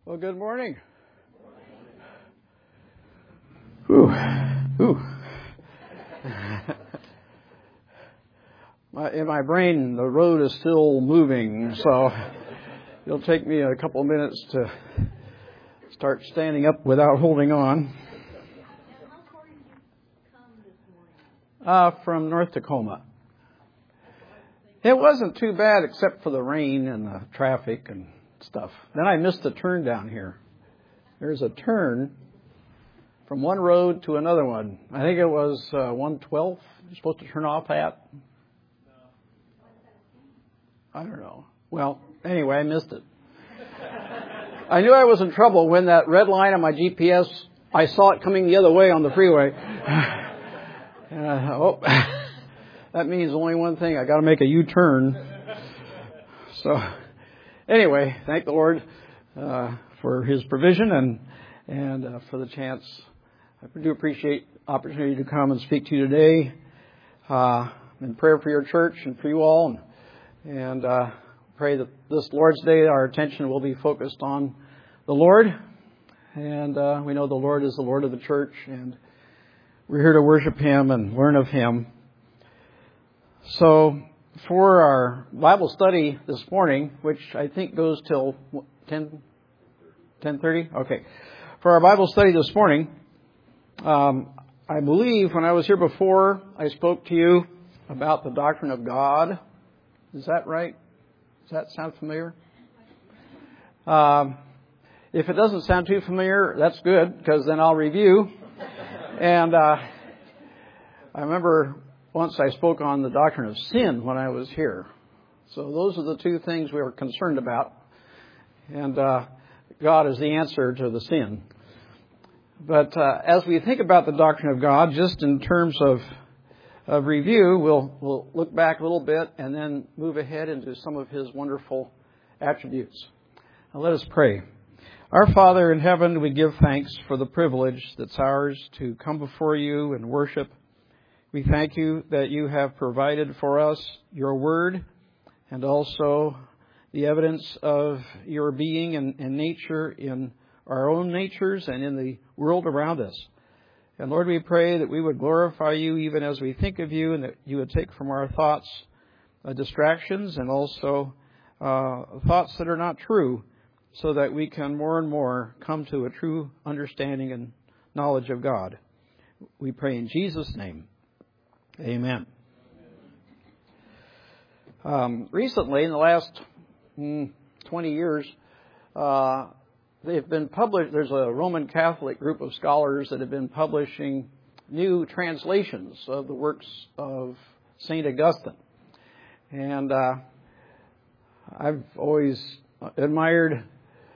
Well, good morning. Ooh. In my brain, the road is still moving, so it'll take me a couple of minutes to start standing up without holding on. How far did you come this morning? From North Tacoma. It wasn't too bad except for the rain and the traffic and stuff. Then I missed the turn down here. There's a turn from one road to another one. I think it was 112 you're supposed to turn off at. I don't know. Well, anyway, I missed it. I knew I was in trouble when that red line on my GPS, I saw it coming the other way on the freeway. That means only one thing. I got to make a U-turn. So, anyway, thank the Lord for His provision and for the chance. I do appreciate the opportunity to come and speak to you today. In prayer for your church and for you all, and pray that this Lord's Day our attention will be focused on the Lord. And we know the Lord is the Lord of the church, and we're here to worship Him and learn of Him. So, for our Bible study this morning, which I think goes till 10:30? Okay. For our Bible study this morning, I believe when I was here before, I spoke to you about the doctrine of God. Is that right? Does that sound familiar? If it doesn't sound too familiar, that's good, because then I'll review. And I remember once I spoke on the doctrine of sin when I was here. So those are the two things we were concerned about. And God is the answer to the sin. But as we think about the doctrine of God, just in terms of review, we'll look back a little bit and then move ahead into some of His wonderful attributes. Now let us pray. Our Father in heaven, we give thanks for the privilege that's ours to come before you and worship. We thank you that you have provided for us your word and also the evidence of your being and nature in our own natures and in the world around us. And Lord, we pray that we would glorify you even as we think of you, and that you would take from our thoughts distractions and also thoughts that are not true, so that we can more and more come to a true understanding and knowledge of God. We pray in Jesus' name. Amen. Recently, in the last 20 years, they've been published. There's a Roman Catholic group of scholars that have been publishing new translations of the works of St. Augustine. And I've always admired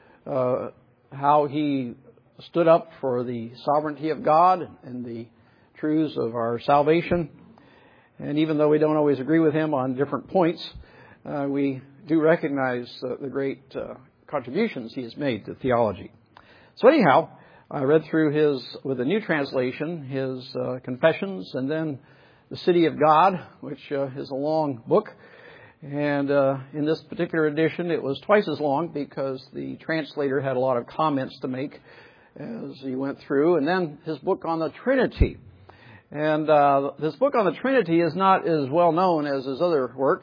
how he stood up for the sovereignty of God and the truths of our salvation. And even though we don't always agree with him on different points, we do recognize the great contributions he has made to theology. So anyhow, I read through with a new translation, his Confessions, and then The City of God, which is a long book. And in this particular edition, it was twice as long because the translator had a lot of comments to make as he went through. And then his book on the Trinity. And this book on the Trinity is not as well known as his other works.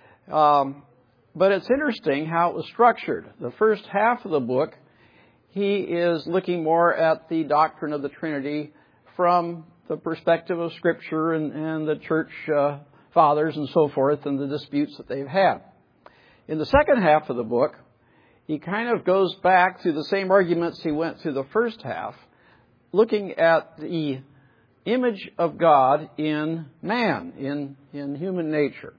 But it's interesting how it was structured. The first half of the book, he is looking more at the doctrine of the Trinity from the perspective of Scripture and the church fathers and so forth and the disputes that they've had. In the second half of the book, he kind of goes back to the same arguments he went through the first half, looking at the image of God in man, in human nature.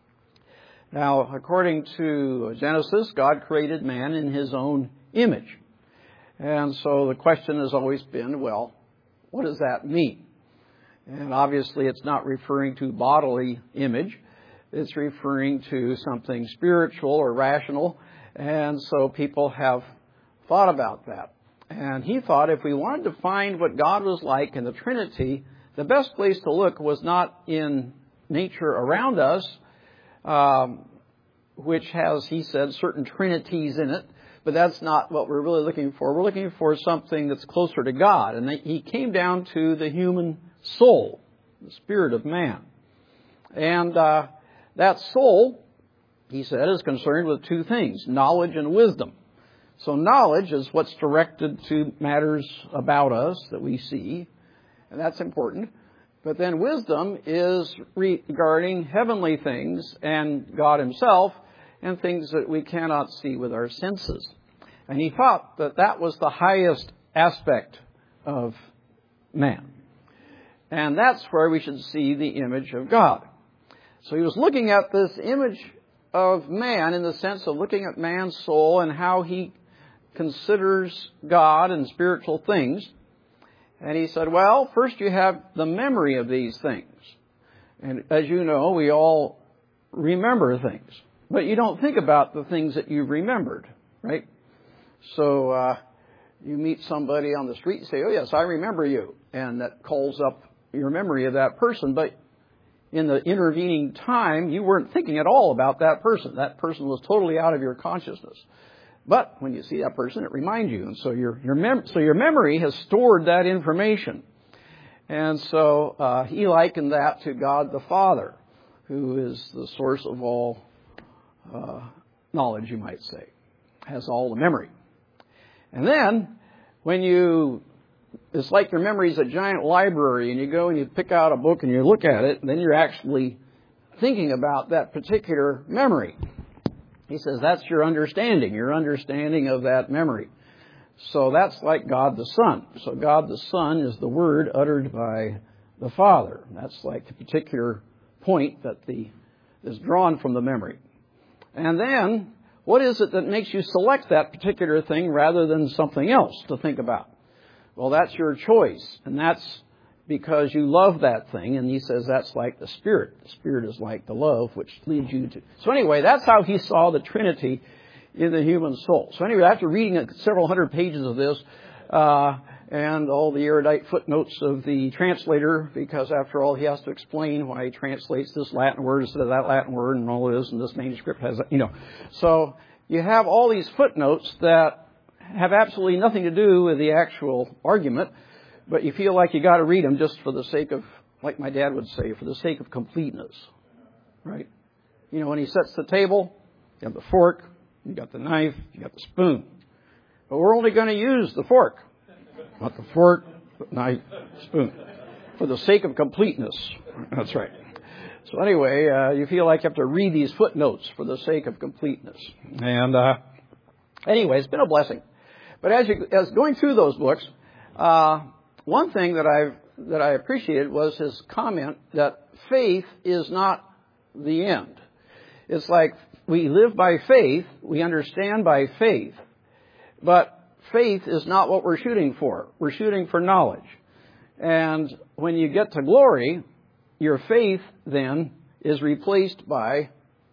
Now, according to Genesis, God created man in His own image. And so the question has always been, well, what does that mean? And obviously it's not referring to bodily image. It's referring to something spiritual or rational. And so people have thought about that. And he thought if we wanted to find what God was like in the Trinity, the best place to look was not in nature around us, which has, he said, certain trinities in it, But that's not what we're really looking for. We're looking for something that's closer to God. And he came down to the human soul, the spirit of man. And that soul, he said, is concerned with two things, knowledge and wisdom. So knowledge is what's directed to matters about us that we see, and that's important. But then wisdom is regarding heavenly things and God himself and things that we cannot see with our senses. And he thought that that was the highest aspect of man. And that's where we should see the image of God. So he was looking at this image of man in the sense of looking at man's soul and how he considers God and spiritual things. And he said, well, first you have the memory of these things. And as you know, we all remember things. But you don't think about the things that you've remembered, right? So you meet somebody on the street and say, oh, yes, I remember you. And that calls up your memory of that person. But in the intervening time, you weren't thinking at all about that person. That person was totally out of your consciousness. But when you see that person, it reminds you. And so your memory has stored that information. And so he likened that to God the Father, who is the source of all knowledge, you might say, has all the memory. And then it's like your memory is a giant library, and you go and you pick out a book and you look at it, and then you're actually thinking about that particular memory. He says that's your understanding of that memory. So that's like God the Son. So God the Son is the word uttered by the Father. That's like the particular point that is drawn from the memory. And then, what is it that makes you select that particular thing rather than something else to think about? Well, that's your choice. And that's because you love that thing. And he says that's like the Spirit. The Spirit is like the love which leads you to. So anyway, that's how he saw the Trinity in the human soul. So anyway, after reading several hundred pages of this, and all the erudite footnotes of the translator, because after all, he has to explain why he translates this Latin word instead of that Latin word and all this, and this manuscript has, So you have all these footnotes that have absolutely nothing to do with the actual argument, but you feel like you got to read them just for the sake of, like my dad would say, for the sake of completeness, right? When he sets the table, you have the fork, you got the knife, you got the spoon. But we're only going to use the fork. Not the fork, but knife, spoon. For the sake of completeness. That's right. So anyway, you feel like you have to read these footnotes for the sake of completeness. And anyway, it's been a blessing. But as going through those books, one thing that I appreciated was his comment that faith is not the end. It's like we live by faith, we understand by faith, but faith is not what we're shooting for. We're shooting for knowledge. And when you get to glory, your faith then is replaced by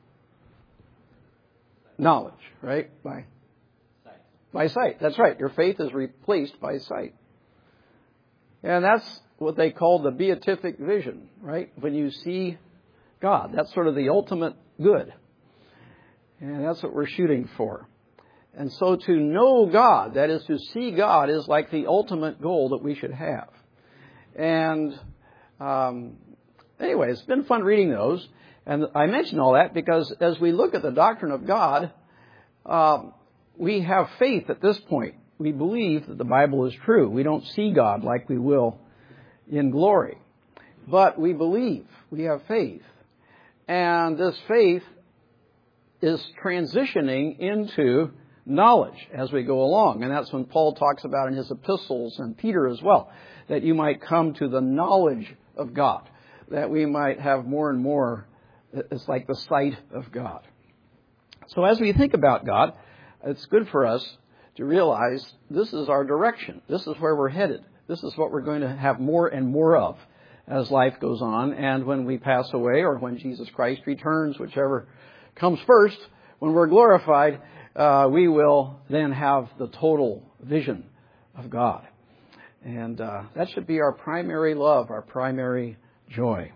knowledge, right? By sight. That's right. Your faith is replaced by sight. And that's what they call the beatific vision, right? When you see God, that's sort of the ultimate good. And that's what we're shooting for. And so to know God, that is to see God, is like the ultimate goal that we should have. And anyway, it's been fun reading those. And I mention all that because as we look at the doctrine of God, we have faith at this point. We believe that the Bible is true. We don't see God like we will in glory. But we believe. We have faith. And this faith is transitioning into knowledge as we go along. And that's when Paul talks about in his epistles, and Peter as well, that you might come to the knowledge of God, that we might have more and more, it's like the sight of God. So as we think about God, it's good for us to realize this is our direction. This is where we're headed. This is what we're going to have more and more of as life goes on. And when we pass away, or when Jesus Christ returns, whichever comes first, when we're glorified, we will then have the total vision of God. And that should be our primary love, our primary joy.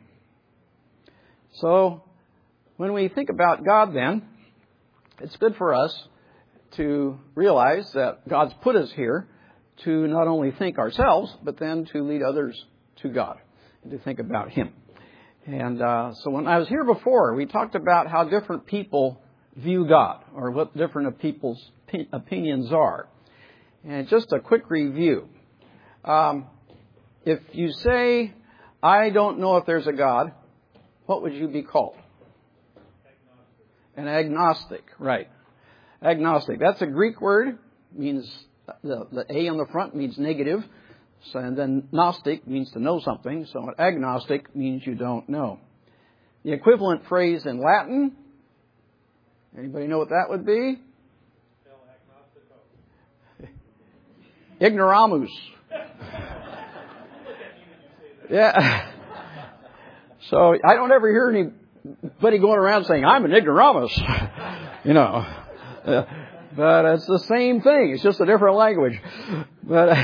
So when we think about God then, it's good for us to realize that God's put us here to not only think ourselves, but then to lead others to God and to think about Him. And so when I was here before, we talked about how different people view God, or what different people's opinions are. And just a quick review. If you say, I don't know if there's a God, what would you be called? An agnostic, right. Agnostic. That's a Greek word. Means the A on the front means negative. So, and then gnostic means to know something. So an agnostic means you don't know. The equivalent phrase in Latin, anybody know what that would be? Ignoramus. Yeah. So I don't ever hear anybody going around saying, I'm an ignoramus. You know. But it's the same thing. It's just a different language. But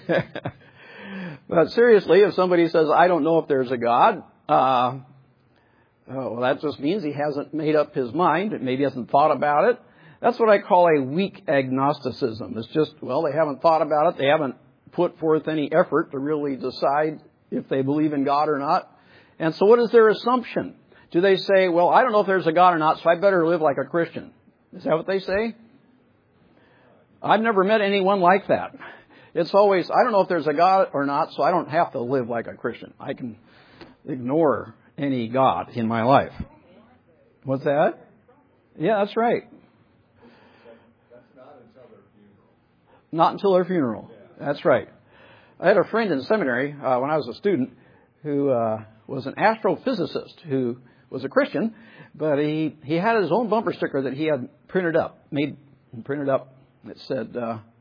seriously, if somebody says, I don't know if there's a God, well, that just means he hasn't made up his mind. Maybe hasn't thought about it. That's what I call a weak agnosticism. It's just, well, they haven't thought about it. They haven't put forth any effort to really decide if they believe in God or not. And so what is their assumption? Do they say, well, I don't know if there's a God or not, so I better live like a Christian? Is that what they say? I've never met anyone like that. It's always, I don't know if there's a God or not, so I don't have to live like a Christian. I can ignore any God in my life. What's that? Yeah, that's right. That's not until their funeral. Not until their funeral. Yeah. That's right. I had a friend in seminary when I was a student who was an astrophysicist who was a Christian, but he had his own bumper sticker that he had printed up. It said,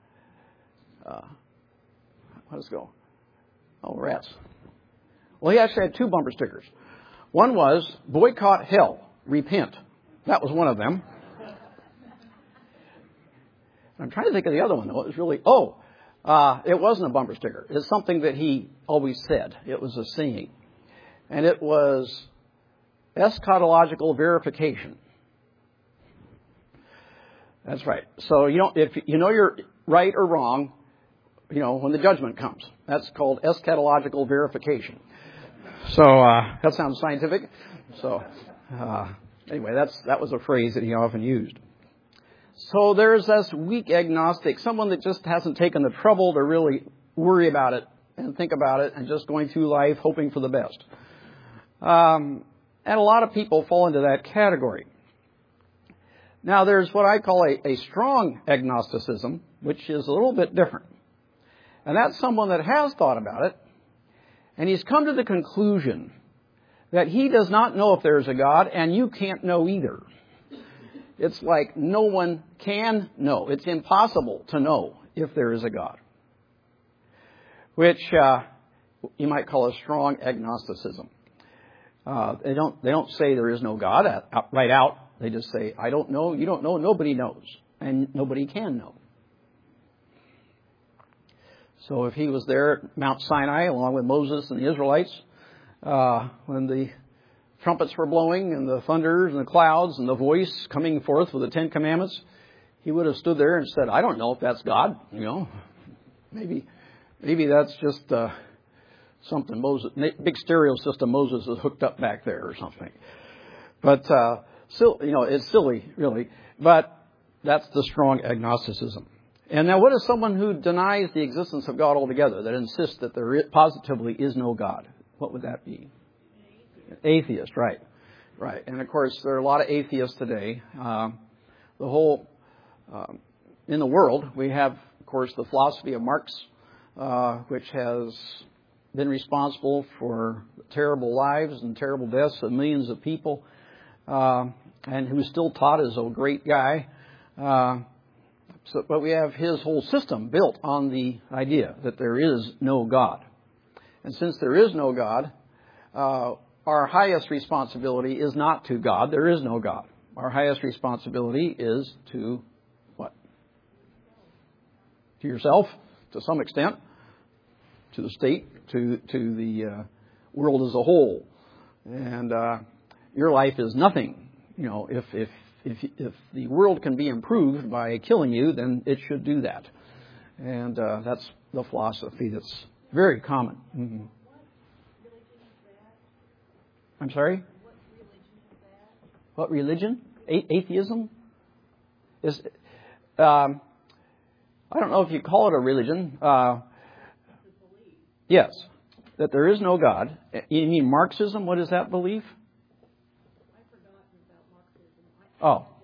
what does it go? Oh, rats. Well, he actually had two bumper stickers. One was, boycott hell, repent. That was one of them. I'm trying to think of the other one, though. It was really, it wasn't a bumper sticker. It's something that he always said. It was a saying. And it was eschatological verification. That's right. So if you know you're right or wrong, when the judgment comes. That's called eschatological verification. So that sounds scientific. So anyway, that was a phrase that he often used. So there's this weak agnostic, someone that just hasn't taken the trouble to really worry about it and think about it and just going through life hoping for the best. And a lot of people fall into that category. Now, there's what I call a strong agnosticism, which is a little bit different. And that's someone that has thought about it, and he's come to the conclusion that he does not know if there's a God, and you can't know either. It's like no one can know. It's impossible to know if there is a God, which you might call a strong agnosticism. They don't say there is no God right out. They just say, I don't know, you don't know, nobody knows, and nobody can know. So if he was there at Mount Sinai along with Moses and the Israelites, when the trumpets were blowing and the thunders and the clouds and the voice coming forth with the Ten Commandments, he would have stood there and said, I don't know if that's God, Maybe that's just something Moses, big stereo system Moses has hooked up back there or something. But still, it's silly, really. But that's the strong agnosticism. And now, what is someone who denies the existence of God altogether, that insists that there positively is no God? What would that be? Atheist, right. Right. And, of course, there are a lot of atheists today. In the world, we have, of course, the philosophy of Marx, which has been responsible for terrible lives and terrible deaths of millions of people, and who's still taught as a great guy. But we have his whole system built on the idea that there is no God. And since there is no God, our highest responsibility is not to God. There is no God. Our highest responsibility is to what? To yourself, to some extent, to the state, to the world as a whole. And your life is nothing, if if the world can be improved by killing you, then it should do that. And that's the philosophy that's very common. Mm-hmm. I'm sorry? What religion? Atheism? I don't know if you call it a religion. Yes, that there is no God. You mean Marxism? What is that belief? I've forgotten about Marxism. Oh.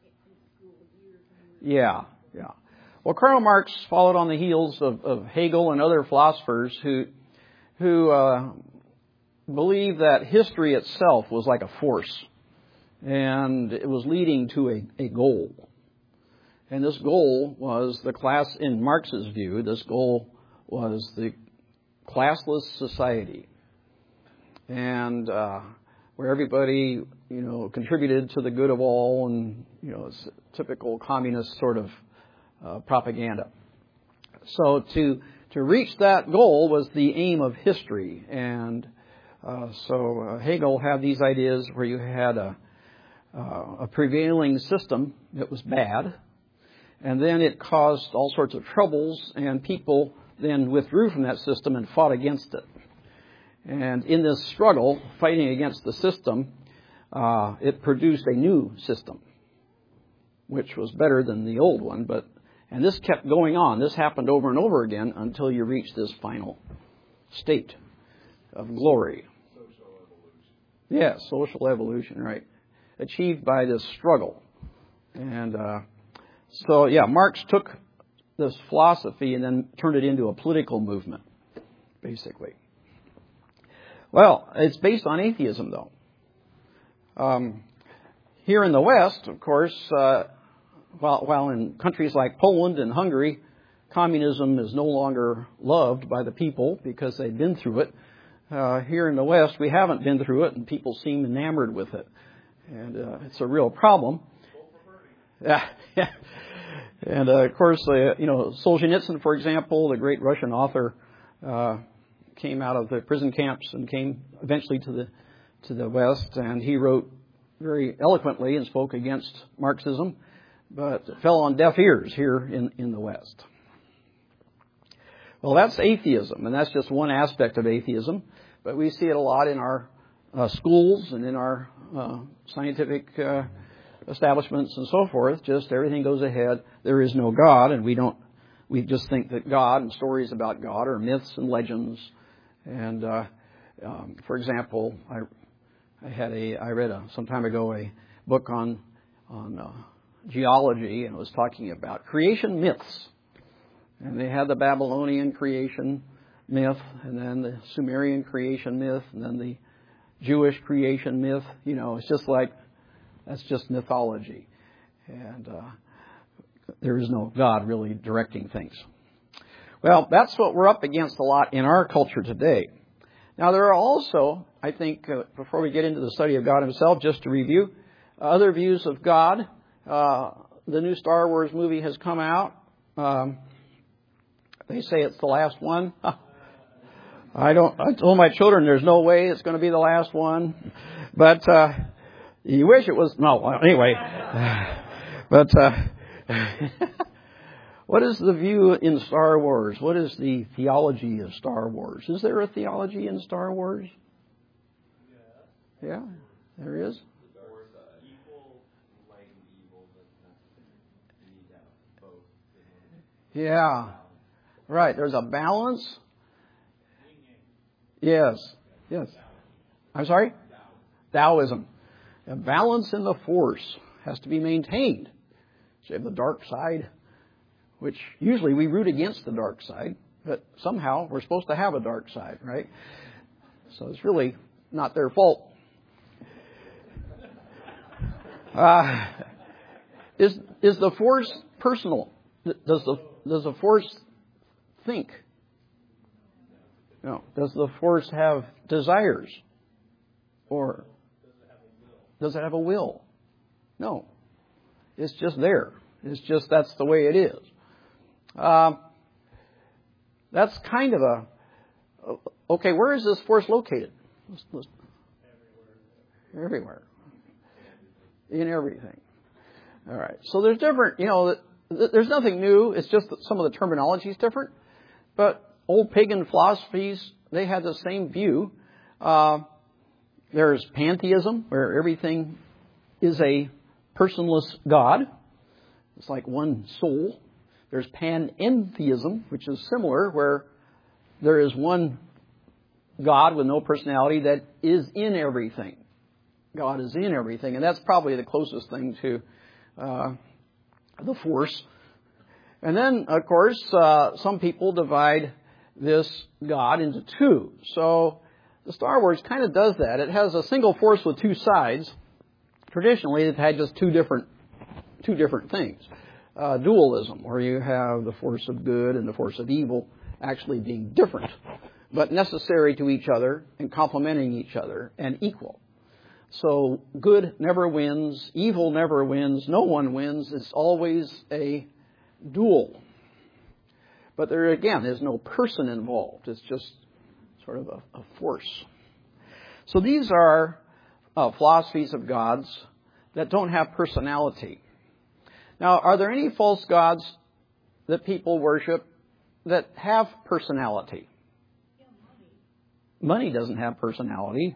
Yeah. Well, Karl Marx followed on the heels of Hegel and other philosophers who believed that history itself was like a force, and it was leading to a goal. And this goal was the class, in Marx's view, this goal was the classless society. And where everybody, contributed to the good of all, and, it's typical communist sort of propaganda. So to reach that goal was the aim of history. And so Hegel had these ideas where you had a prevailing system that was bad, and then it caused all sorts of troubles, and people then withdrew from that system and fought against it. And in this struggle, fighting against the system, it produced a new system, which was better than the old one. And this kept going on. This happened over and over again until you reached this final state of glory. Social evolution. Yes, social evolution, right. Achieved by this struggle. And Marx took this philosophy and then turned it into a political movement, basically. Well, it's based on atheism, though. Here in the West, of course, while in countries like Poland and Hungary, communism is no longer loved by the people because they've been through it. Here in the West, we haven't been through it, and people seem enamored with it. And it's a real problem. Yeah. And of course, Solzhenitsyn, for example, the great Russian author, came out of the prison camps and came eventually to the West, and he wrote very eloquently and spoke against Marxism, but fell on deaf ears here in the West. Well, that's atheism, and that's just one aspect of atheism, but we see it a lot in our schools and in our scientific establishments and so forth. Just everything goes ahead. There is no God, and we just think that God and stories about God are myths and legends. And for example, I read some time ago a book on geology, and it was talking about creation myths. And they had the Babylonian creation myth, and then the Sumerian creation myth, and then the Jewish creation myth. It's just like, that's just mythology. And there is no God really directing things. Well, that's what we're up against a lot in our culture today. Now, there are also, I think, before we get into the study of God himself, just to review, other views of God. The new Star Wars movie has come out. They say it's the last one. I told my children there's no way it's going to be the last one. But you wish it was. No, anyway. But what is the view in Star Wars? What is the theology of Star Wars? Is there a theology in Star Wars? Yeah, there is. Yeah, right. There's a balance. Yes. I'm sorry? Taoism. A balance in the force has to be maintained. So you have the dark side, which usually we root against the dark side, but somehow we're supposed to have a dark side, right? So it's really not their fault. Is the force personal? Does the force think? No. Does the force have desires? Or does it have a will? No. It's just there. It's just, that's the way it is. That's kind of okay, where is this force located? Everywhere. In everything. All right. So there's different, there's nothing new. It's just that some of the terminology is different. But old pagan philosophies, they had the same view. There's pantheism, where everything is a personless God. It's like one soul. There's panentheism, which is similar, where there is one God with no personality that is in everything. God is in everything, and that's probably the closest thing to the Force. And then, of course, some people divide this God into two. So the Star Wars kind of does that. It has a single force with two sides. Traditionally, it had just two different things. Dualism, where you have the force of good and the force of evil actually being different, but necessary to each other and complementing each other and equal. So good never wins, evil never wins, no one wins. It's always a duel. But there again is no person involved. It's just sort of a force. So these are philosophies of gods that don't have personality. Now, are there any false gods that people worship that have personality? Money doesn't have personality.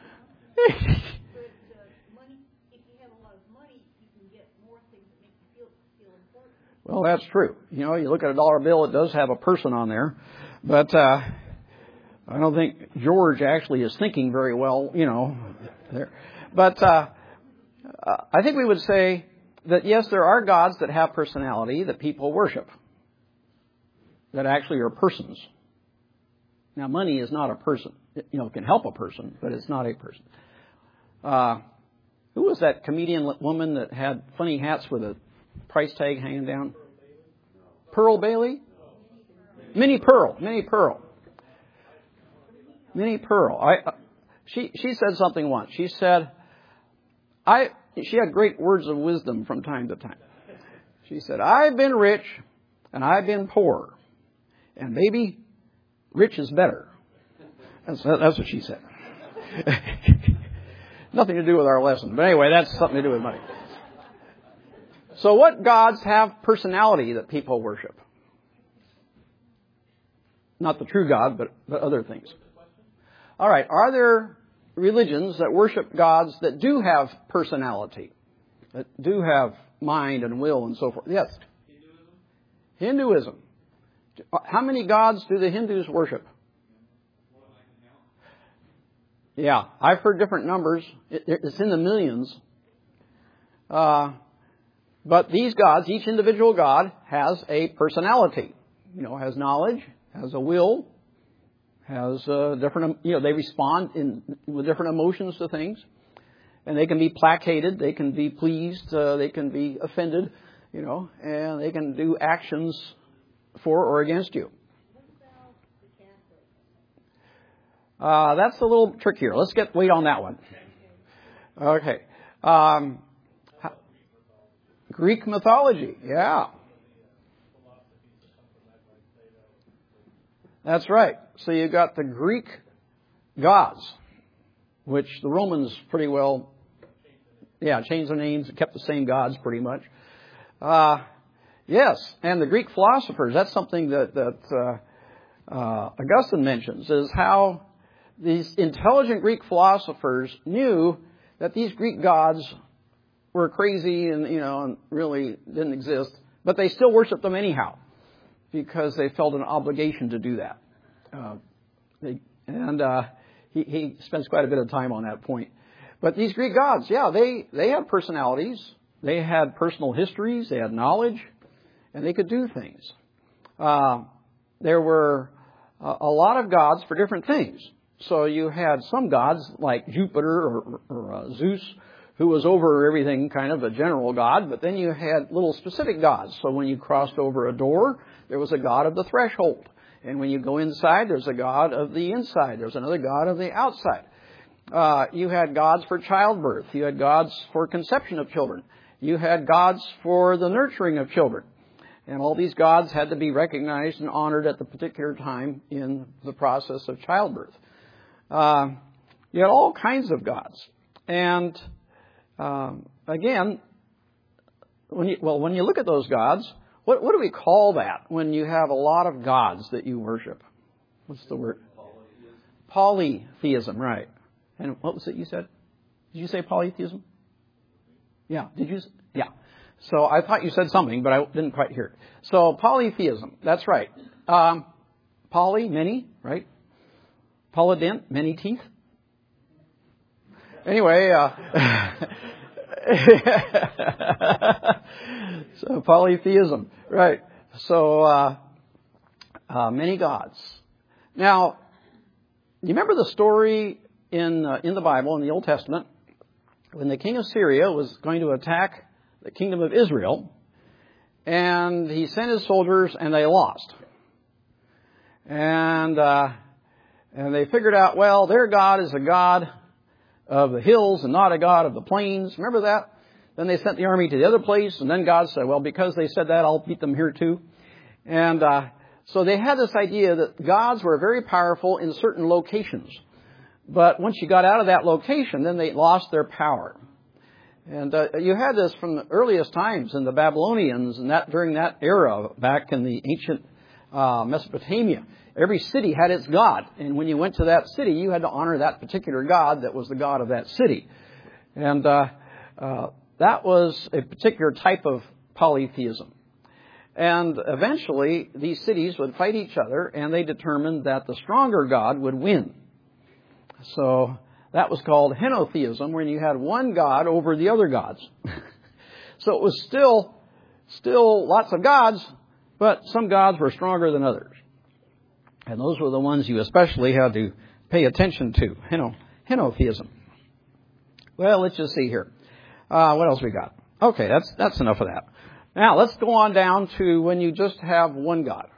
Money, if you have a lot of money, you can get more things that make you feel important. Well, that's true. You look at a dollar bill, it does have a person on there. But I don't think George actually is thinking very well, there. But I think we would say that, yes, there are gods that have personality that people worship, that actually are persons. Now, money is not a person. It can help a person, but it's not a person. Who was that comedian woman that had funny hats with a price tag hanging down? Pearl Bailey? Minnie Pearl. She said something once. She said, she had great words of wisdom from time to time. She said, I've been rich and I've been poor. And maybe rich is better. That's what she said. Nothing to do with our lesson. But anyway, that's something to do with money. So what gods have personality that people worship? Not the true God, but other things. All right. Are there religions that worship gods that do have personality, that do have mind and will and so forth? Yes. Hinduism. How many gods do the Hindus worship? Yeah, I've heard different numbers. It's in the millions. But these gods, each individual god, has a personality. Has knowledge, has a will, has different. They respond with different emotions to things, and they can be placated, they can be pleased, they can be offended, and they can do actions for or against you. That's a little trickier. Let's wait on that one. Okay. Greek mythology. Yeah. That's right. So you got the Greek gods, which the Romans pretty well, changed their names, kept the same gods pretty much. Yes, and the Greek philosophers, that's something that Augustine mentions, is how these intelligent Greek philosophers knew that these Greek gods were crazy and really didn't exist, but they still worshiped them anyhow because they felt an obligation to do that. He spends quite a bit of time on that point. But these Greek gods, they had personalities, they had personal histories, they had knowledge, and they could do things. There were a lot of gods for different things. So you had some gods like Jupiter or Zeus, who was over everything, kind of a general god, but then you had little specific gods. So when you crossed over a door, there was a god of the threshold. And when you go inside, there's a god of the inside. There's another god of the outside. You had gods for childbirth. You had gods for conception of children. You had gods for the nurturing of children. And all these gods had to be recognized and honored at the particular time in the process of childbirth. You had all kinds of gods. And again, when you look at those gods, what do we call that when you have a lot of gods that you worship? What's the word? Polytheism, right. And what was it you said? Did you say polytheism? Yeah. Did you? Yeah. So I thought you said something, but I didn't quite hear it. So polytheism, that's right. Poly, many, right? Polydent, many teeth. Anyway, so polytheism, right? So many gods. Now, you remember the story in the Bible, in the Old Testament, when the king of Syria was going to attack the kingdom of Israel, and he sent his soldiers, and they lost. And they figured out, well, their God is a God of the hills and not a God of the plains. Remember that? Then they sent the army to the other place, and then God said, well, because they said that, I'll beat them here too. And so they had this idea that gods were very powerful in certain locations. But once you got out of that location, then they lost their power. And you had this from the earliest times in the Babylonians, and that during that era back in the ancient Mesopotamia. Every city had its god, and when you went to that city, you had to honor that particular god that was the god of that city. And that was a particular type of polytheism. And eventually, these cities would fight each other, and they determined that the stronger god would win. So that was called henotheism, when you had one god over the other gods. So it was still lots of gods, but some gods were stronger than others. And those were the ones you especially had to pay attention to, henotheism. Well, let's just see here. What else we got? Okay, that's enough of that. Now, let's go on down to when you just have one God.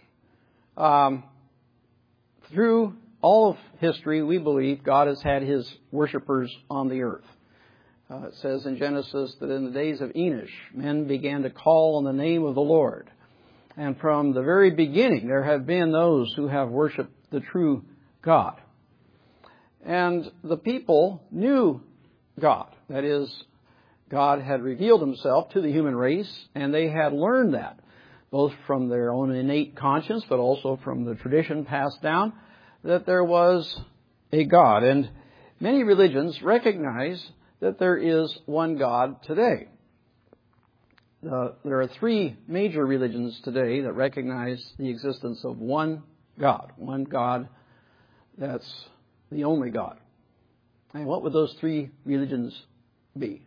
Through all of history, we believe God has had his worshipers on the earth. It says in Genesis that in the days of Enosh, men began to call on the name of the Lord. And from the very beginning, there have been those who have worshiped the true God. And the people knew God. That is, God had revealed himself to the human race, and they had learned that, both from their own innate conscience, but also from the tradition passed down, that there was a God. And many religions recognize that there is one God today. There are three major religions today that recognize the existence of one God that's the only God. And what would those three religions be?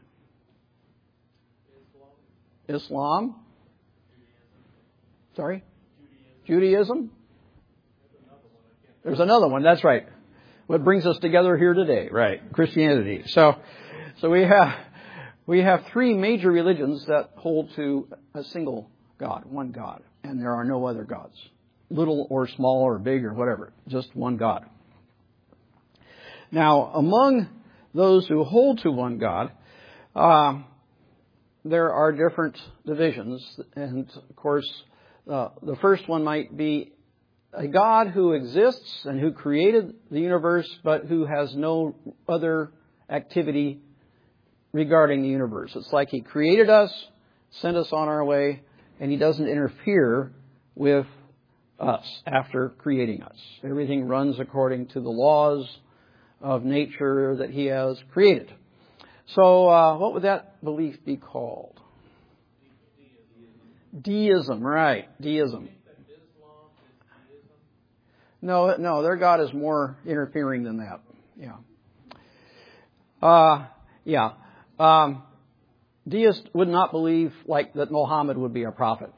Islam? Sorry? Judaism? There's another one, that's right. What brings us together here today, right? Christianity. So we have three major religions that hold to a single God, one God, and there are no other gods, little or small or big or whatever, just one God. Now, among those who hold to one God, there are different divisions, and of course, the first one might be a God who exists and who created the universe, but who has no other activity regarding the universe. It's like he created us, sent us on our way, and he doesn't interfere with us after creating us. Everything runs according to the laws of nature that he has created. So what would that belief be called? Deism, right. Deism. No, their God is more interfering than that. Yeah. Deists would not believe like that Muhammad would be a prophet.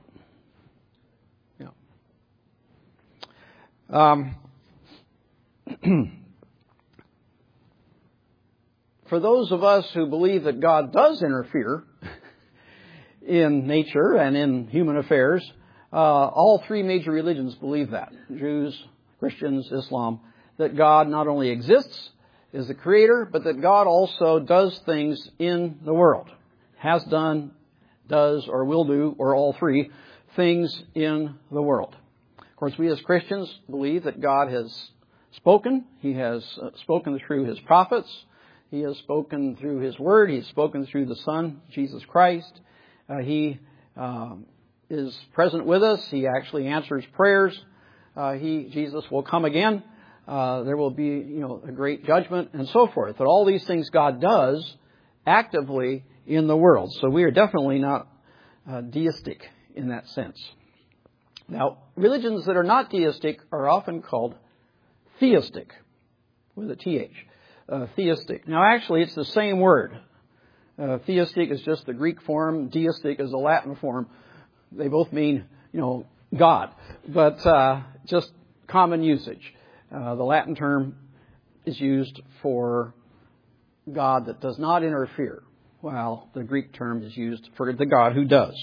For those of us who believe that God does interfere in nature and in human affairs, all three major religions believe that. Jews, Christians, Islam, that God not only exists, is the creator, but that God also does things in the world. Has done, does, or will do, or all three, things in the world. Of course, we as Christians believe that God has spoken. He has spoken through his prophets. He has spoken through his word. He has spoken through the Son, Jesus Christ. He is present with us. He actually answers prayers. Jesus will come again. There will be, a great judgment and so forth. But all these things God does actively in the world. So we are definitely not deistic in that sense. Now, religions that are not deistic are often called theistic, with a TH. Theistic. Now, actually, it's the same word. Theistic is just the Greek form. Deistic is the Latin form. They both mean, God. But just common usage. The Latin term is used for God that does not interfere, while the Greek term is used for the God who does.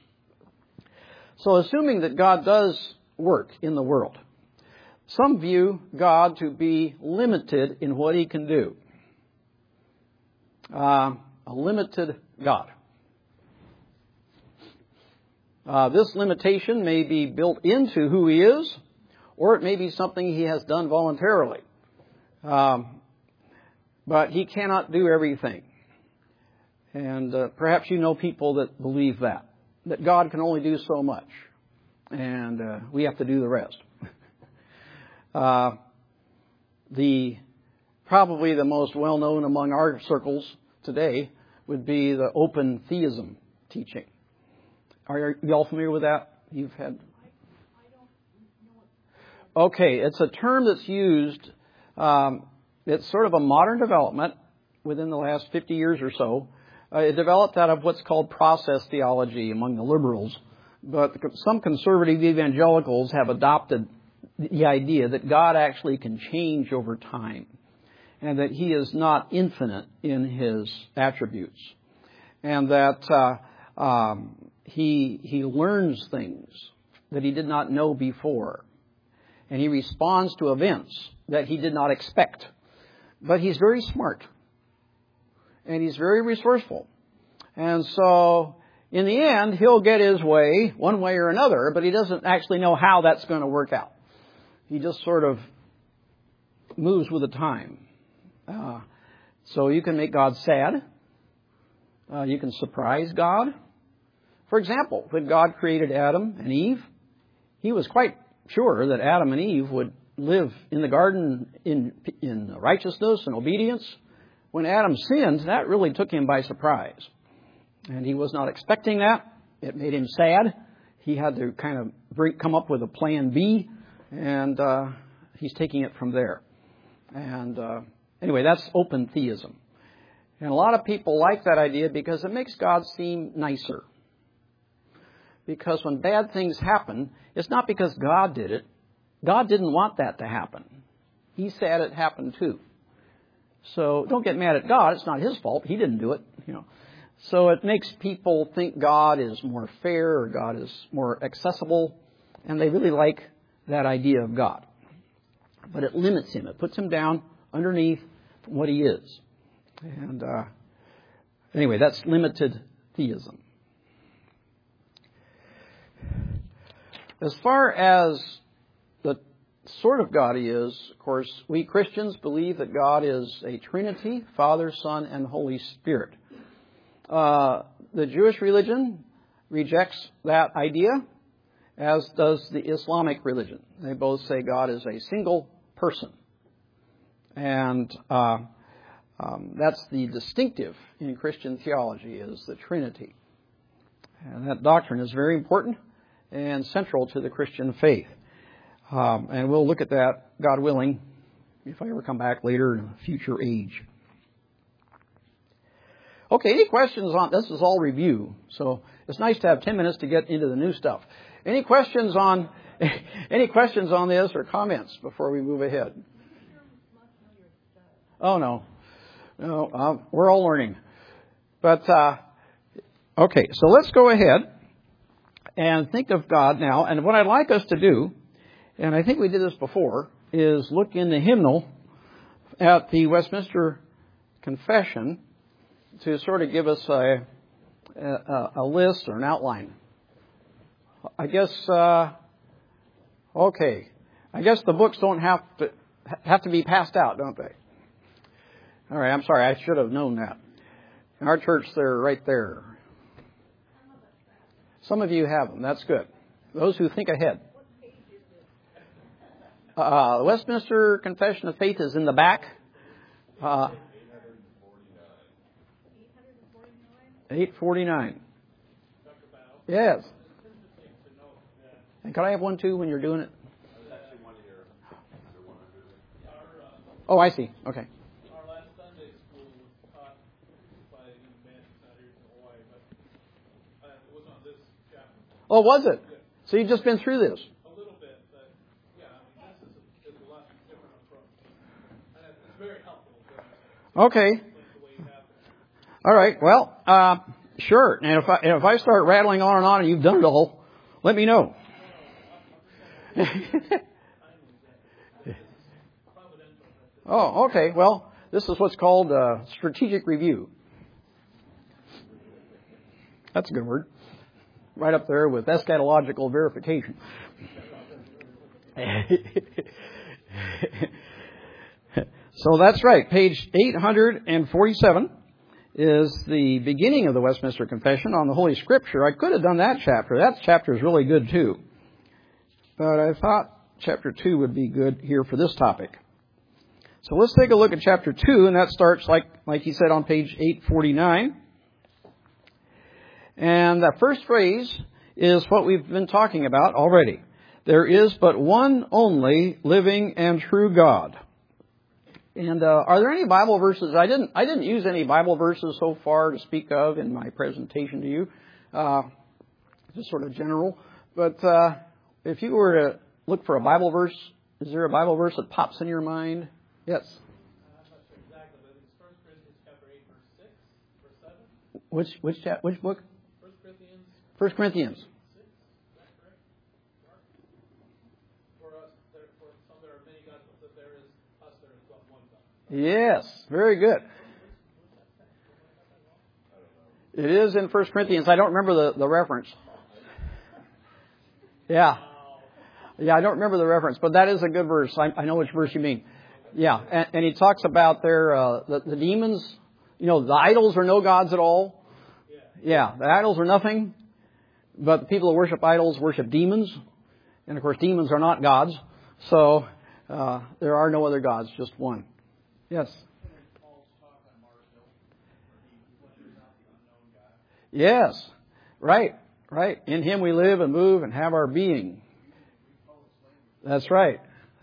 So assuming that God does work in the world, some view God to be limited in what He can do. A limited God. This limitation may be built into who He is, or it may be something He has done voluntarily. But He cannot do everything. And perhaps you know people that believe that God can only do so much, and we have to do the rest. Probably the most well-known among our circles today would be the open theism teaching. Are you all familiar with that? You've had... Okay, it's a term that's used. It's sort of a modern development within the last 50 years or so. It developed out of what's called process theology among the liberals. But some conservative evangelicals have adopted the idea that God actually can change over time and that He is not infinite in His attributes, and that He learns things that He did not know before, and He responds to events that He did not expect. But He's very smart, and He's very resourceful. And so, in the end, He'll get His way, one way or another, but He doesn't actually know how that's going to work out. He just sort of moves with the time. So you can make God sad. You can surprise God. For example, when God created Adam and Eve, He was quite sure that Adam and Eve would live in the garden in righteousness and obedience. When Adam sinned, that really took Him by surprise. And He was not expecting that. It made Him sad. He had to kind of come up with a plan B, and He's taking it from there. And anyway, that's open theism. And a lot of people like that idea because it makes God seem nicer. Because when bad things happen, it's not because God did it. God didn't want that to happen. He said it happened too. So don't get mad at God. It's not His fault. He didn't do it. So it makes people think God is more fair or God is more accessible. And they really like that idea of God. But it limits Him. It puts Him down underneath what He is. And anyway, that's limited theism. As far as the sort of God He is, of course, we Christians believe that God is a Trinity, Father, Son, and Holy Spirit. The Jewish religion rejects that idea, as does the Islamic religion. They both say God is a single person. And that's the distinctive in Christian theology, is the Trinity. And that doctrine is very important and central to the Christian faith. And we'll look at that, God willing, if I ever come back later in a future age. Okay, any questions on this? Is all review, so it's nice to have 10 minutes to get into the new stuff. Any questions on this or comments before we move ahead? Oh no, we're all learning. But okay, so let's go ahead and think of God now. And what I'd like us to do, and I think we did this before, is look in the hymnal at the Westminster Confession to sort of give us a list or an outline. I guess okay. I guess the books don't have to be passed out, don't they? All right. I'm sorry. I should have known that. In our church, they're right there. Some of you have them. That's good. Those who think ahead. The Westminster Confession of Faith is in the back. 849. Yes. And could I have one too when you're doing it? Oh, I see. Okay. Our last Sunday school was taught by a young man who's not here from Hawaii, but it was on this chapter. Oh, was it? Yeah. So you've just been through this? A little bit, but yeah, I mean, this is a lot different approach. And it's very helpful. Okay. All right. Well, sure. And if I start rattling on and you've done it all, let me know. Oh, okay. Well, this is what's called strategic review. That's a good word. Right up there with eschatological verification. So that's right. Page 847 is the beginning of the Westminster Confession on the Holy Scripture. I could have done that chapter. That chapter is really good too. But I thought chapter 2 would be good here for this topic. So let's take a look at chapter 2, and that starts, like he said, on page 849. And that first phrase is what we've been talking about already. There is but one only living and true God. And are there any Bible verses? I didn't use any Bible verses so far to speak of in my presentation to you. Just sort of general. But if you were to look for a Bible verse, is there a Bible verse that pops in your mind? Yes. I'm not sure exactly, but it's 1 Corinthians chapter 8, verse 6, verse 7. Which book? 1 Corinthians. 1 Corinthians. 6, is that correct? For us, for some there are many gods, but there is us, there is but one God. Yes, very good. It is in 1 Corinthians. I don't remember the reference. Yeah. Yeah, I don't remember the reference, but that is a good verse. I know which verse you mean. Yeah, and he talks about the demons. You know, the idols are no gods at all. Yeah, the idols are nothing. But the people who worship idols worship demons. And, of course, demons are not gods. So there are no other gods, just one. Yes? Yes, right. In Him we live and move and have our being. That's right.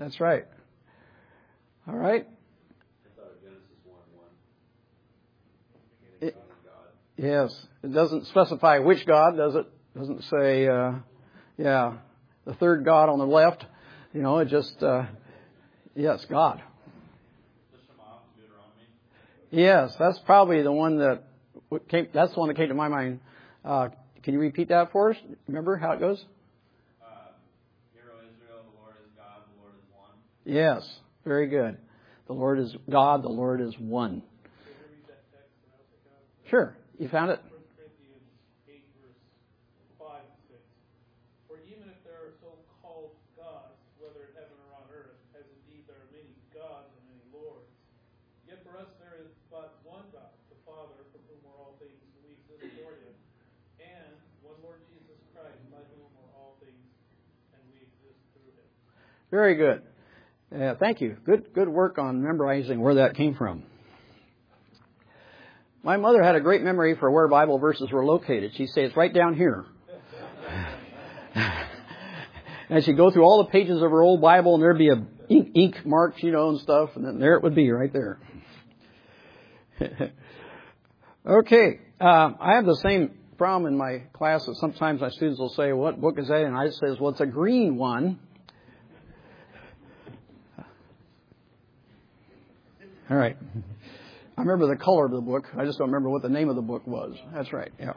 All right. I thought of Genesis 1:1. Yes. It doesn't specify which God, does it? It doesn't say, the third God on the left. You know, it just, yes, God. Yes, that's probably the one that came to my mind. Can you repeat that for us? Remember how it goes? Hear, O Israel, the Lord is God, the Lord is one. Yes, very good. The Lord is God, the Lord is one. Sure. You found it? 1 Corinthians 8, verse 5 and 6. For even if there are so-called gods, whether in heaven or on earth, as indeed there are many gods and many lords, yet for us there is but one God, the Father, from whom are all things, and we exist for Him, and one Lord Jesus Christ, by whom are all things, and we exist through Him. Very good. Thank you. Good work on memorizing where that came from. My mother had a great memory for where Bible verses were located. She'd say, it's right down here. And she'd go through all the pages of her old Bible, and there'd be a ink marks, and stuff, and then there it would be right there. Okay. I have the same problem in my classes. Sometimes my students will say, what book is that? And I say, well, it's a green one. All right. I remember the color of the book. I just don't remember what the name of the book was. That's right. Yeah.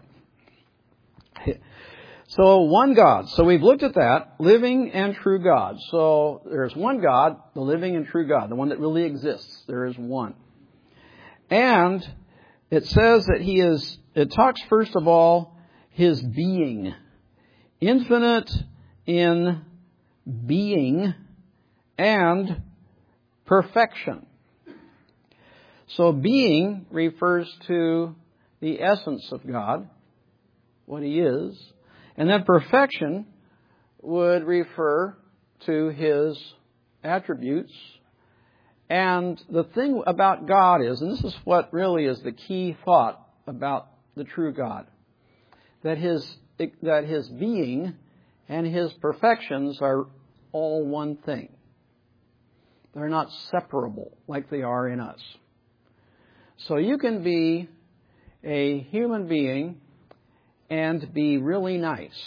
So one God. So we've looked at that. Living and true God. So there's one God, the living and true God, the one that really exists. There is one. And it says that it talks first of all, His being. Infinite in being and perfection. So being refers to the essence of God, what He is. And then perfection would refer to His attributes. And the thing about God is, and this is what really is the key thought about the true God, that His being and His perfections are all one thing. They're not separable like they are in us. So you can be a human being and be really nice.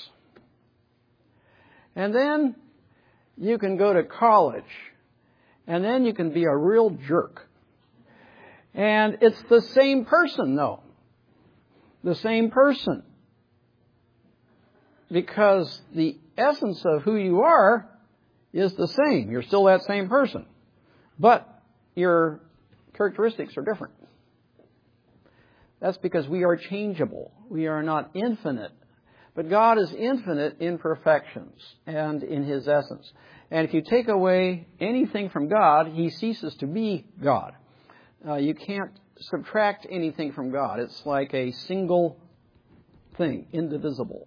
And then you can go to college, and then you can be a real jerk. And it's the same person, though. The same person. Because the essence of who you are is the same. You're still that same person. But your characteristics are different. That's because we are changeable. We are not infinite. But God is infinite in perfections and in His essence. And if you take away anything from God, He ceases to be God. You can't subtract anything from God. It's like a single thing, indivisible.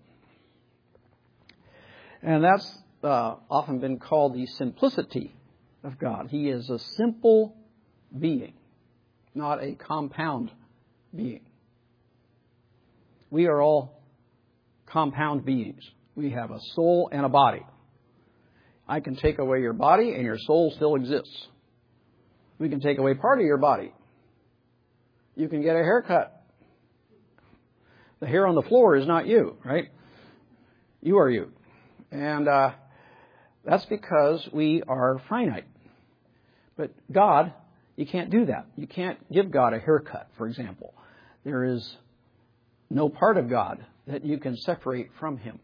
And that's often been called the simplicity of God. He is a simple being, not a compound being. We are all compound beings. We have a soul and a body. I can take away your body and your soul still exists. We can take away part of your body. You can get a haircut. The hair on the floor is not you, right? You are you. And that's because we are finite. But God, you can't do that. You can't give God a haircut, for example. There is no part of God that you can separate from Him.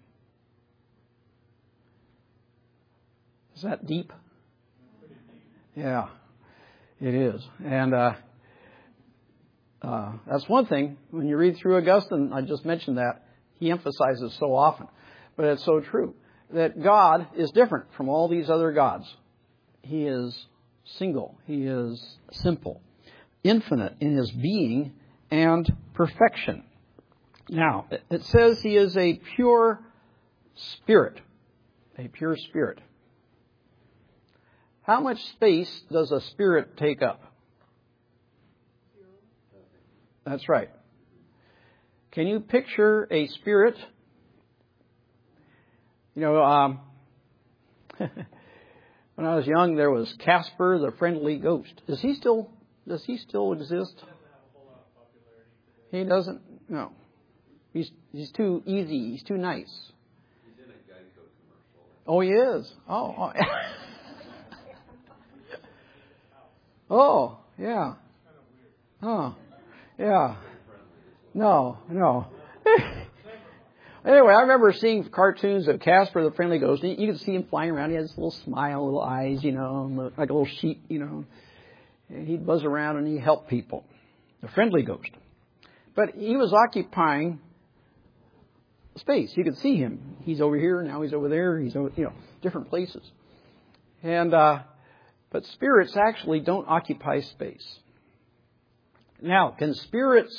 Is that deep? Yeah, it is. And that's one thing. When you read through Augustine, I just mentioned that, he emphasizes so often. But it's so true that God is different from all these other gods. He is single. He is simple. Infinite in His being and perfection. Now, it says He is a pure spirit. A pure spirit. How much space does a spirit take up? That's right. Can you picture a spirit? You know, when I was young, there was Casper the Friendly Ghost. Does he still exist? He doesn't? No. He's too easy. He's too nice. He's in a Geico commercial. Oh, he is? Oh. Oh, yeah. Oh, yeah. No. Anyway, I remember seeing cartoons of Casper the Friendly Ghost. You could see him flying around. He had this little smile, little eyes, you know, like a little sheep, you know. And he'd buzz around and he'd help people. The friendly ghost. But he was occupying space. You could see him. He's over here, now he's over there. He's over, you know, different places. And but spirits actually don't occupy space. Now, can spirits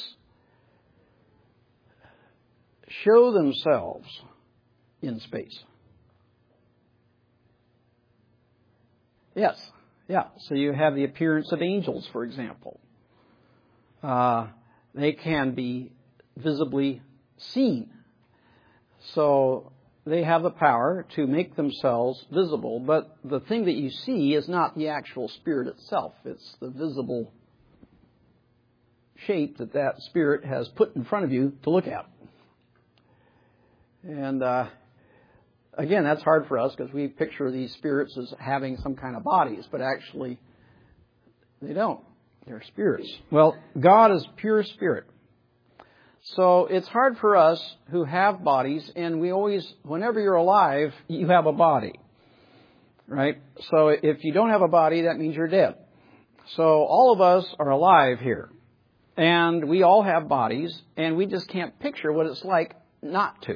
show themselves in space? Yes. Yeah. So you have the appearance of angels, for example. They can be visibly seen. So they have the power to make themselves visible. But the thing that you see is not the actual spirit itself. It's the visible shape that spirit has put in front of you to look at. And again, that's hard for us because we picture these spirits as having some kind of bodies, but actually they don't. They're spirits. Well, God is pure spirit. So it's hard for us who have bodies, and we always, whenever you're alive, you have a body, right? So if you don't have a body, that means you're dead. So all of us are alive here, and we all have bodies, and we just can't picture what it's like not to.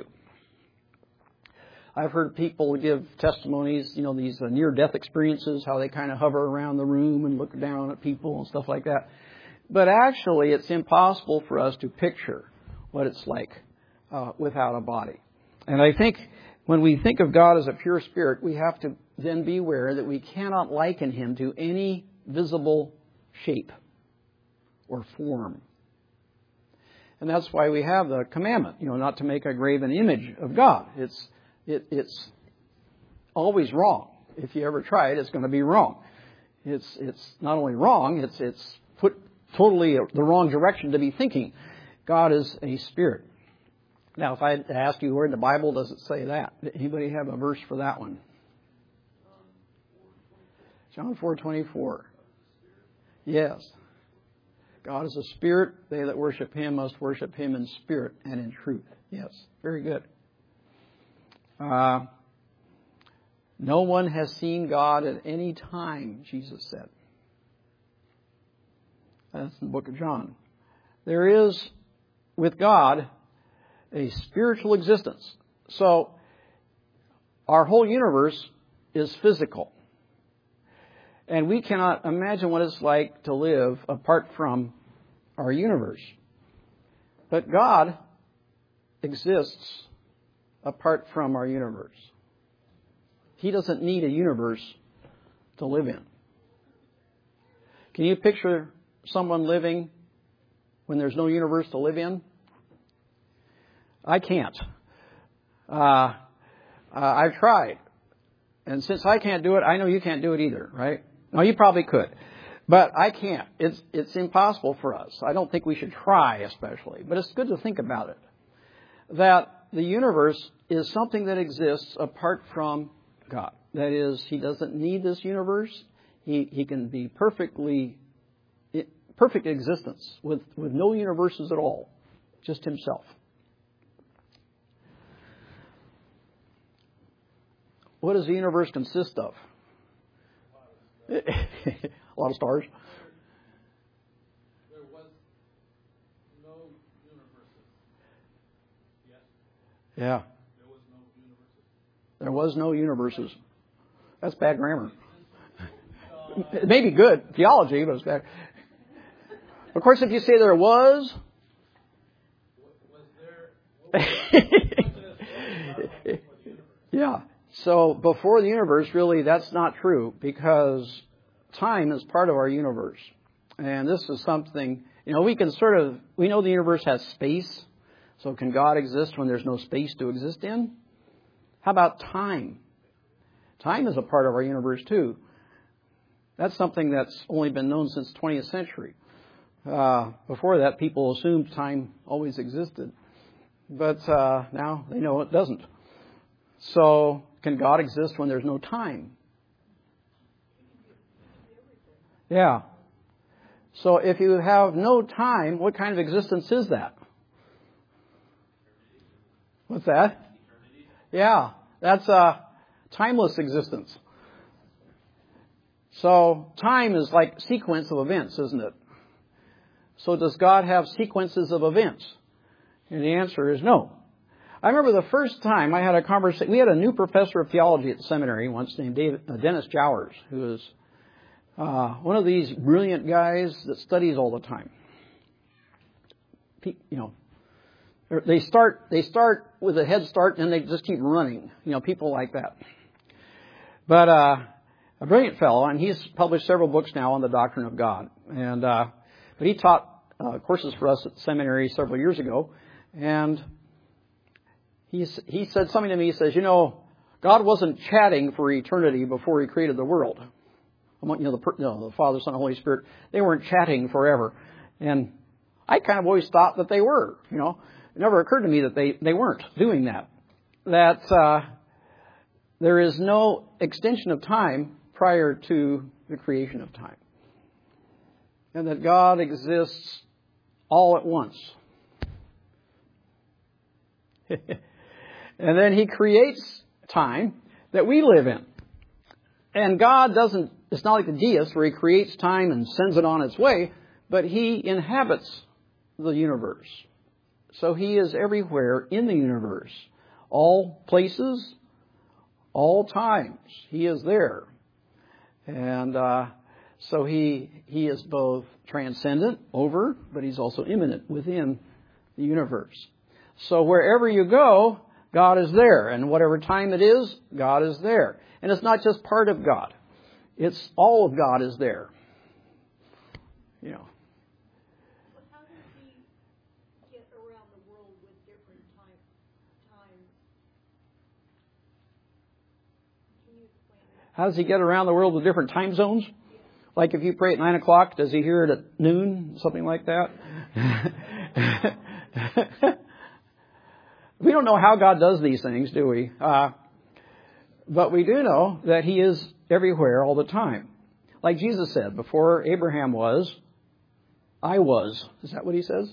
I've heard people give testimonies, you know, these near-death experiences, how they kind of hover around the room and look down at people and stuff like that. But actually, it's impossible for us to picture what it's like without a body. And I think when we think of God as a pure spirit, we have to then be aware that we cannot liken him to any visible shape or form. And that's why we have the commandment, not to make a graven image of God. It's always wrong. If you ever try it, it's going to be wrong. It's not only wrong, it's put totally the wrong direction to be thinking. God is a spirit. Now, if I had to ask you where in the Bible does it say that? Anybody have a verse for that one? John 4:24. Yes. God is a spirit. They that worship him must worship him in spirit and in truth. Yes. Very good. No one has seen God at any time, Jesus said. That's in the book of John. There is, with God, a spiritual existence. So, our whole universe is physical. And we cannot imagine what it's like to live apart from our universe. But God exists apart from our universe. He doesn't need a universe to live in. Can you picture someone living when there's no universe to live in? I can't. I've tried. And since I can't do it, I know you can't do it either, right? No, you probably could. But I can't. It's impossible for us. I don't think we should try especially. But it's good to think about it. That the universe is something that exists apart from God. That is, he doesn't need this universe. He can be perfect existence with no universes at all. Just himself. What does the universe consist of? A lot of stars. There was no universes. Yes? Yeah. There was no universes. There was no universes. That's bad grammar. It may be good theology, but it's bad. Of course, if you say there was... Yeah. So before the universe, really, that's not true because time is part of our universe. And this is something, we know the universe has space. So can God exist when there's no space to exist in? How about time? Time is a part of our universe too. That's something that's only been known since the 20th century. Before that, people assumed time always existed. But now they know it doesn't. So, can God exist when there's no time? Yeah. So, if you have no time, what kind of existence is that? What's that? Yeah, that's a timeless existence. So, time is like sequence of events, isn't it? So, does God have sequences of events? And the answer is no. I remember the first time I had a conversation. We had a new professor of theology at the seminary once named Dennis Jowers, who is one of these brilliant guys that studies all the time. They start with a head start and they just keep running. People like that. But a brilliant fellow, and he's published several books now on the doctrine of God. And but he taught courses for us at the seminary several years ago, and he said something to me. He says, God wasn't chatting for eternity before he created the world. The Father, Son, and Holy Spirit, they weren't chatting forever. And I kind of always thought that they were. It never occurred to me that they weren't doing that. That there is no extension of time prior to the creation of time. And that God exists all at once. And then he creates time that we live in. And God it's not like the deist where he creates time and sends it on its way, but he inhabits the universe. So he is everywhere in the universe. All places, all times. He is there. And so he is both transcendent, over, but he's also immanent within the universe. So wherever you go, God is there. And whatever time it is, God is there. And it's not just part of God. It's all of God is there. You know. But how does he get around the world with different times? Can you explain that? How does he get around the world with different time zones? Like if you pray at 9 o'clock, does he hear it at noon? Something like that? We don't know how God does these things, do we? But we do know that he is everywhere all the time. Like Jesus said, before Abraham was, I was. Is that what he says?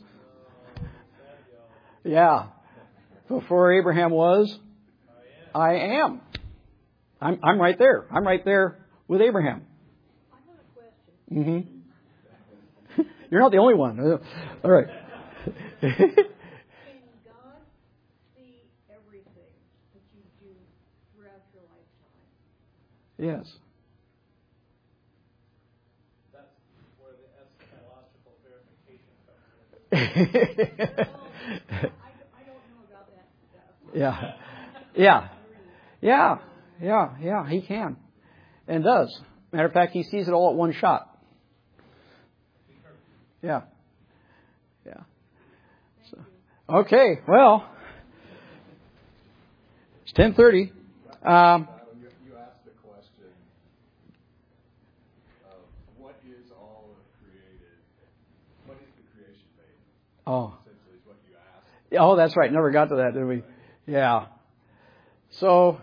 Yeah. Before Abraham was, I am. I'm right there. I'm right there with Abraham. I have a question. Mm-hmm. You're not the only one. All right. Can God see everything that you do throughout your lifetime? Yes. That's where the eschatological verification comes in. I don't know about that stuff. Yeah. Yeah. Yeah. Yeah. Yeah. He can. And does. Matter of fact, he sees it all at one shot. Yeah. Yeah. So, okay. Well, it's 10:30. You asked the question of what is all created? What is the creation made? Oh. Essentially, is what you asked. Oh, that's right. Never got to that, did we? Yeah. So,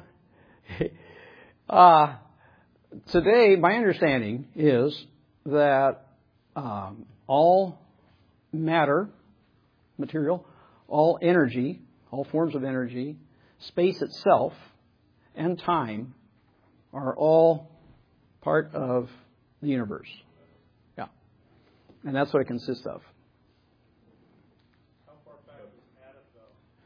today, my understanding is that all matter, material, all energy, all forms of energy, space itself, and time are all part of the universe. Yeah. And that's what it consists of. How far back does Adam go?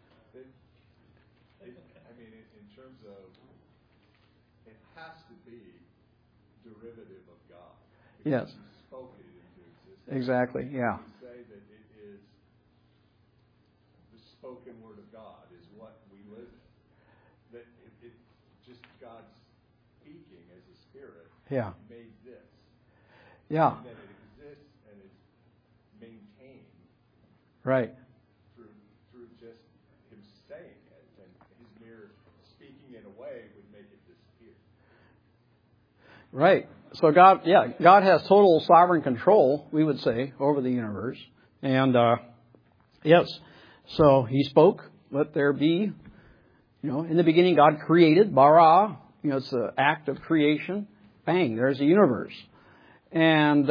In terms of, it has to be derivative of God. Yes. He spoke it into existence. Exactly. Yeah. We say that it is the spoken word of God is what we live in. That it just God speaking as a spirit made this. Yeah. And that it exists and is maintained Right. through just him saying it, and his mere speaking in a way would make it disappear. Right. So God has total sovereign control, we would say, over the universe. And, yes. So he spoke, let there be. You know, in the beginning God created, bara. You know, it's the act of creation. Bang, there's the universe. And,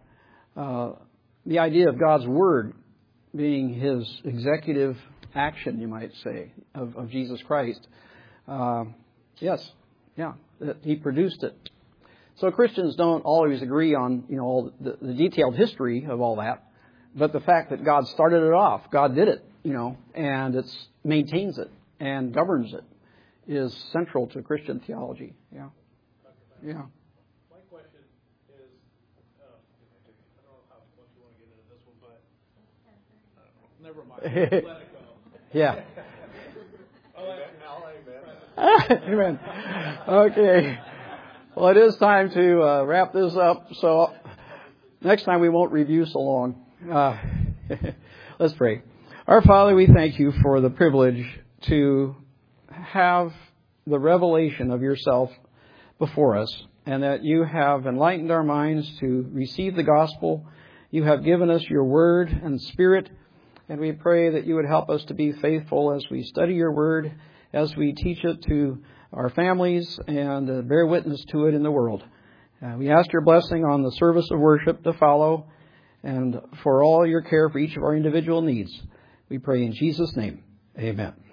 the idea of God's word being his executive action, you might say, of Jesus Christ. Yes. Yeah. That he produced it. So Christians don't always agree on, you know, all the detailed history of all that, but the fact that God started it off, God did it, you know, and it maintains it and governs it is central to Christian theology. Yeah. Yeah. My question is, I don't know how much you want to get into this one, but never mind. Let it go. Yeah. Amen. Okay. Well, it is time to wrap this up. So next time we won't review so long. Let's pray. Our Father, we thank you for the privilege to have the revelation of yourself before us, and that you have enlightened our minds to receive the gospel. You have given us your word and spirit, and we pray that you would help us to be faithful as we study your word, as we teach it to our families and bear witness to it in the world. We ask your blessing on the service of worship to follow, and for all your care for each of our individual needs. We pray in Jesus' name. Amen.